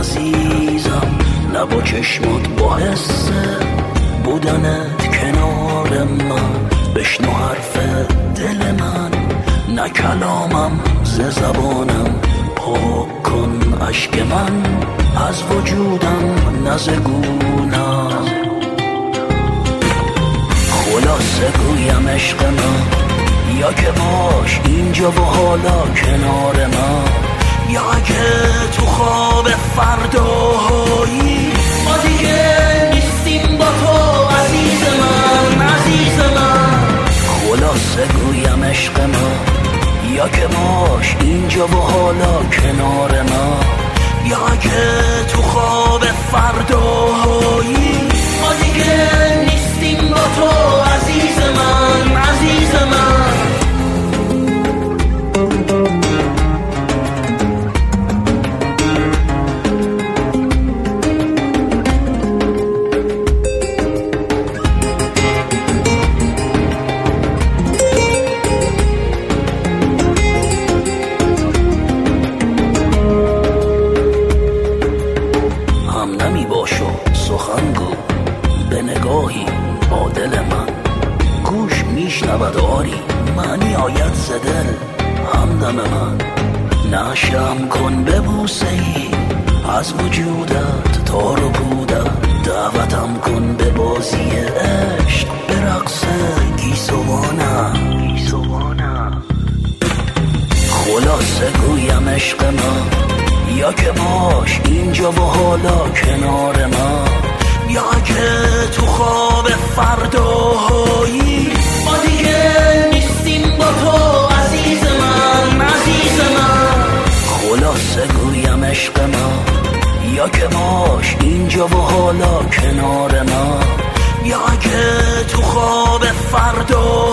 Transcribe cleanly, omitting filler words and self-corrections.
عزیزم، نه با چشمات، با حس بودنت کنار من. بشنو حرف دل من، نه کلامم ز زبانم. پاک کن اشک من از وجودم، نه ز گونم. خلاصه گویم عشق من، یا که باش اینجا و حالا کنار من، یا اگه تو خواب فردایی ما دیگه نیستیم با تو عزیز من، عزیز من. خلاصه گویم عشق من، یا که باش اینجا و حالا کنار من، یا اگه تو خواب فردایی ما دیگه نیستیم با تو عزیز من، عزیز من. سخنگو به نگاهی با دل من، گوش میشنود آری معنی آید ز دل همدم من. نشم کن به بوسه ای از وجودت تا رو بودت، دعوتم کن به بازی عشق، به رقص گیسوانم. خلاصه گویم عشق من، یا که باش اینجا و حالا کنار من، یا که تو خواب فردایی ما دیگه نیستیم با تو عزیز من، عزیز من. خلاصه گویم عشق من، یا که باش اینجا و حالا کنار من، یا که تو خواب فردایی